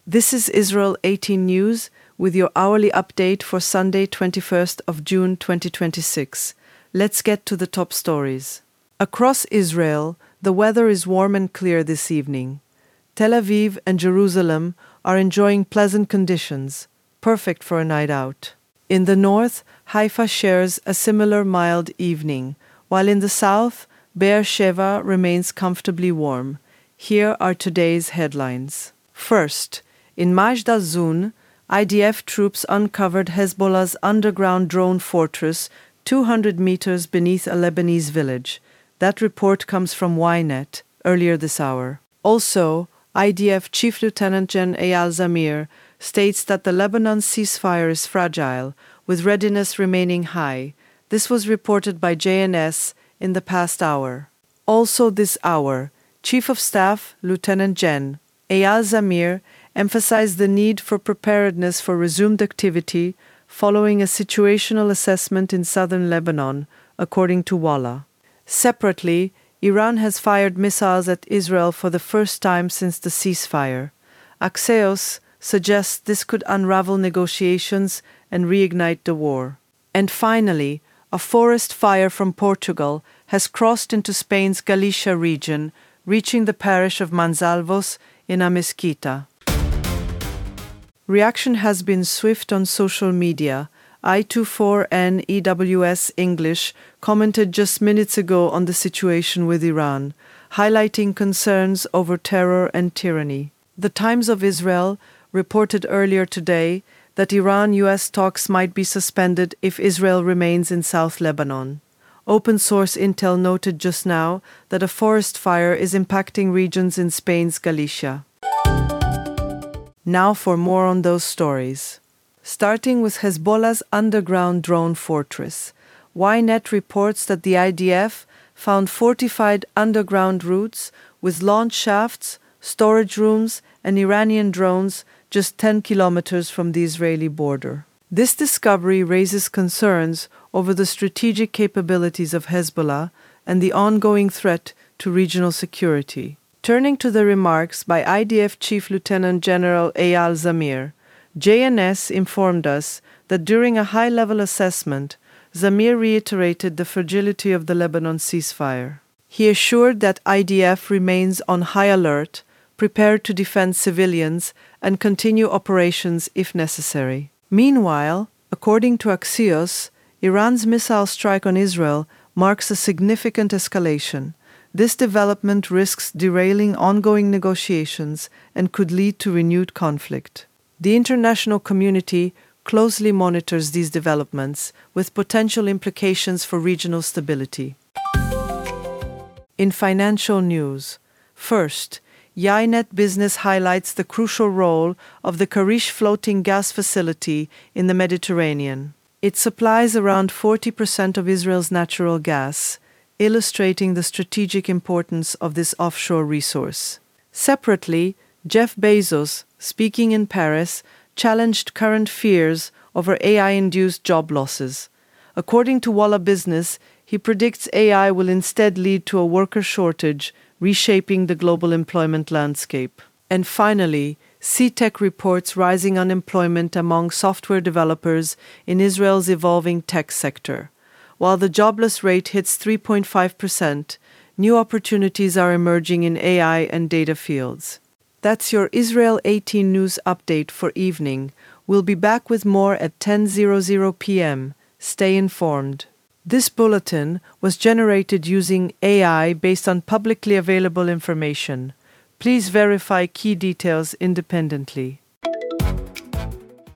This is Israel 18 News with your hourly update for Sunday, 21st of June 2026. Let's get to the top stories. Across Israel, the weather is warm and clear this evening. Tel Aviv and Jerusalem are enjoying pleasant conditions, perfect for a night out. In the north, Haifa shares a similar mild evening, while in the south, Be'er Sheva remains comfortably warm. Here are today's headlines. First, in Majd al-Zun, IDF troops uncovered Hezbollah's underground drone fortress 200 meters beneath a Lebanese village. That report comes from Ynet earlier this hour. Also, IDF Chief Lieutenant Gen Eyal Zamir states that the Lebanon ceasefire is fragile, with readiness remaining high. This was reported by JNS in the past hour. Also this hour, Chief of Staff Lieutenant Gen Eyal Zamir emphasized the need for preparedness for resumed activity following a situational assessment in southern Lebanon, according to Walla. Separately, Iran has fired missiles at Israel for the first time since the ceasefire. Axios suggests this could unravel negotiations and reignite the war. And finally, a forest fire from Portugal has crossed into Spain's Galicia region, reaching the parish of Manzalvos in a mesquita. Reaction has been swift on social media. I24NEWS English commented just minutes ago on the situation with Iran, highlighting concerns over terror and tyranny. The Times of Israel reported earlier today that Iran-US talks might be suspended if Israel remains in South Lebanon. Open source intel noted just now that a forest fire is impacting regions in Spain's Galicia. Now for more on those stories. Starting with Hezbollah's underground drone fortress, Ynet reports that the IDF found fortified underground routes with launch shafts, storage rooms, and Iranian drones just 10 kilometers from the Israeli border. This discovery raises concerns over the strategic capabilities of Hezbollah and the ongoing threat to regional security. Turning to the remarks by IDF Chief Lieutenant General Eyal Zamir, JNS informed us that during a high-level assessment, Zamir reiterated the fragility of the Lebanon ceasefire. He assured that IDF remains on high alert, prepared to defend civilians and continue operations if necessary. Meanwhile, according to Axios, Iran's missile strike on Israel marks a significant escalation. This development risks derailing ongoing negotiations and could lead to renewed conflict. The international community closely monitors these developments, with potential implications for regional stability. In financial news, first, Ynet Business highlights the crucial role of the Karish floating gas facility in the Mediterranean. It supplies around 40% of Israel's natural gas, illustrating the strategic importance of this offshore resource. Separately, Jeff Bezos, speaking in Paris, challenged current fears over AI-induced job losses. According to Walla Business, he predicts AI will instead lead to a worker shortage, reshaping the global employment landscape. And finally, CTech reports rising unemployment among software developers in Israel's evolving tech sector. While the jobless rate hits 3.5%, new opportunities are emerging in AI and data fields. That's your Israel 18 News update for evening. We'll be back with more at 10:00 p.m. Stay informed. This bulletin was generated using AI based on publicly available information. Please verify key details independently.